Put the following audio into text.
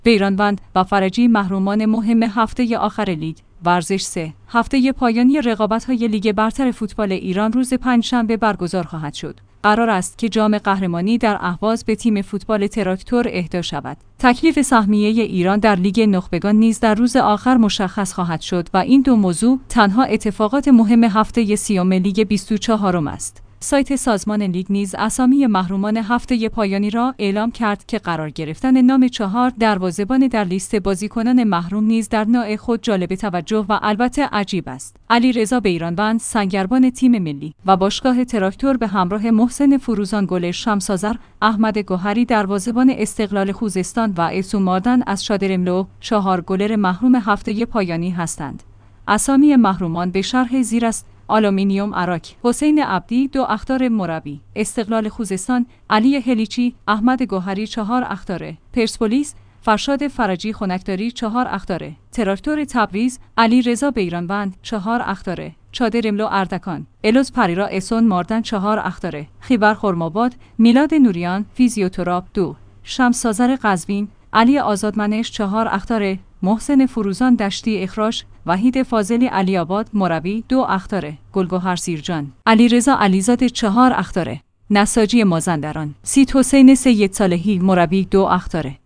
بیرانوند و فرجی محرومان مهم هفته آخر لیگ. ورزش 3. هفته پایانی رقابت‌های لیگ برتر فوتبال ایران روز پنجشنبه برگزار خواهد شد. قرار است که جام قهرمانی در اهواز به تیم فوتبال تراکتور اهدا شود. تکلیف سهمیه ایران در لیگ نخبگان نیز در روز آخر مشخص خواهد شد و این دو موضوع تنها اتفاقات مهم هفته سیوم لیگ 24 است. سایت سازمان لیگ نیز اسامی محرومان هفته پایانی را اعلام کرد که قرار گرفتن نام 4 دروازه‌بان در لیست بازیکنان محروم نیز در نوع خود جالب توجه و البته عجیب است. علیرضا بیرانوند سنگربان تیم ملی و باشگاه تراکتور به همراه محسن فروزان گل شمس‌آذر، احمد گوهری دروازه‌بان استقلال خوزستان و اسو ماردن از شادرملو 4 گلر محروم هفته پایانی هستند. اسامی محرومان به شرح زیر است: آلومینیوم عراک، حسین عبدی 2 اخطار مربی، استقلال خوزستان علی هلیچی، احمد گوهری 4 اخطاره، پرسپولیس فرشاد فرجی خنکداری 4 اخطاره، تراکتور تبریز علیرضا بیرانوند 4 اخطاره، چادرملو اردکان الوز پریرا اسون ماردن 4 اخطاره، خیبر خرم‌آباد میلاد نوریان فیزیوتراپ 2، شمس‌آذر قزوین علی آزادمنش 4 اخطاره، محسن فروزان دشتی اخراج، وحید فاضلی علی آباد مربی 2 اخطاره، گلگهر سیرجان علیرضا علیزاده 4 اخطاره، نساجی مازندران سید حسین سید صالحی مربی 2 اخطاره.